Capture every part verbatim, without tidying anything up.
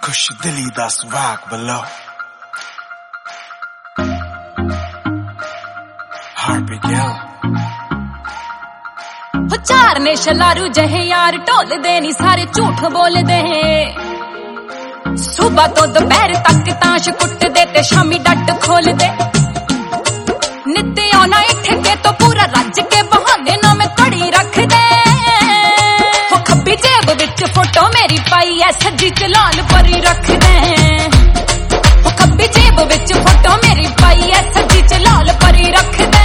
खुश दिली दा सुहाग below. Heart began. हो चार ने शलारू जहे यार ढोल दे नी सारे झूठ बोल दे सुबह तो दोपहर तक ताश कुट दे ते शामी डट खोल दे नित्ते आना इत्थे के तो पूरा रज के बहाने ना मैं कड़ी रख दे हो खब्बी जेब विच फोटो मेरी पाई है सज्जी च लाल परी रख दे हो खब्बी जेब विच फोटो मेरी पाई है सज्जी च लाल परी रख दे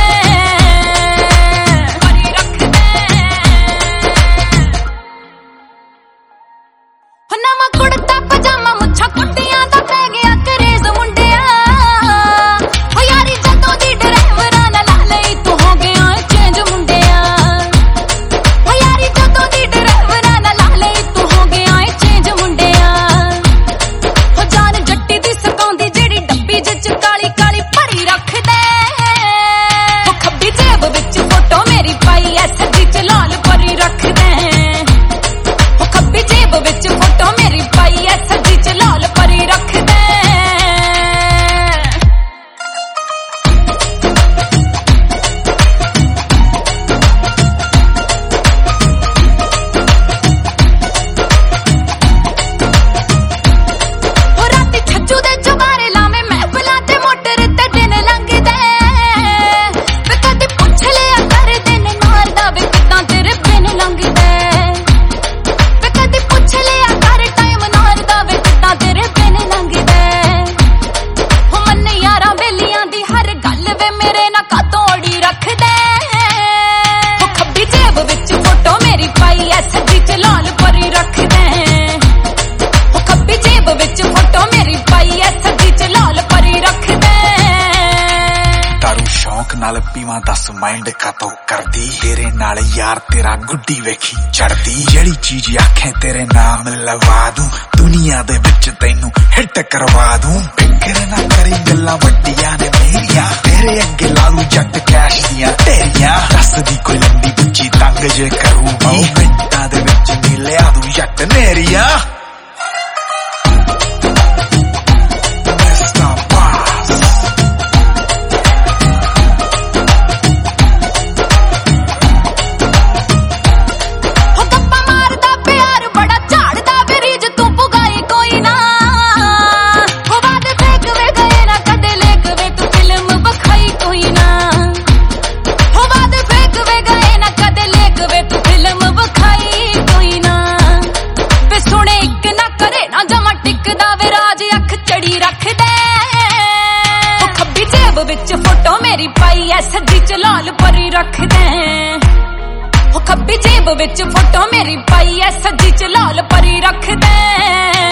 कुड़ता पजामा मुच्छा कुंडियां दा पै गया करेज मुंडिया हो यारी जदों दी ड्राइवरां नाल ला लई तू हो गया चेंज मुंडिया हो यारी जदों दी ड्राइवरां नाल ला लई तू हो गया चेंज मुंडिया हो जान जट्टी दी सकांदी जेड़ी डब्बी च काली काली भरी रख दे हो खब्बी जेब विच फोटो मेरी पाई ऐ सज्जी च लाल परी रख दे हो खब्बी जेब विच फोटो मेरी पाई ऐ सज्जी च लाल परी रख दे हो राती छज्जू दे जबारे लावे महफिलां ते मोटर ते दिन लंघदे वे कदी पुछ लिया कर दिन मारदा वे किदां तेरे बिन लंघदे वे कदी पुछ लिया कर टाइम नारदा वे किदां तेरे बिन लंघदे हो मन यारां बेलियां दी हर गल वे मेरे ना कातोड़ी रख दे हो खब्बी जेब विच फोटो मेरी पाई ऐ सज्जी च लाल परी रख दे हो खब्बी जेब विच फोटो मेरी पाई ऐ सज्जी च लाल परी रख दे तारू शौक नाल पीवा दस माइंड कातो करदी तेरे नाल यार तेरा गुड्डी वेखी चढ़दी जेड़ी चीज आखे तेरे नाम लवा दूं दुनिया दे विच तैनू हिट करवा दूं फिकर ना करी गल्लां वड्डियां ने मेरियां तेरे अगे लालू जट कैश दियां ढेरियां दसदी कोई लंबी बुच्ची तंग जे करूगी मिंटां दे विच नी लिया दूं जट नेरियां हो गप्पा मारदा प्यार बड़ा झाड़दा वे रीज तू पुगाई कोई ना हो वाद फेंक वे गए ना कदे लेक वे तू फिल्म बखाई कोई ना हो वाद फेंक वे गए ना कदे लेक वे तू फिल्म बखाई कोई ना वे सुने इक ना करे ना जमा टिकदा वे राज अख चढ़ी रख दे हो खब्बी जेब विच फोटो मेरी पाई ऐ सज्जी च लाल परी रख दे हो खब्बी जेब विच फोटो मेरी पाई ऐ सज्जी च लाल परी रख दे।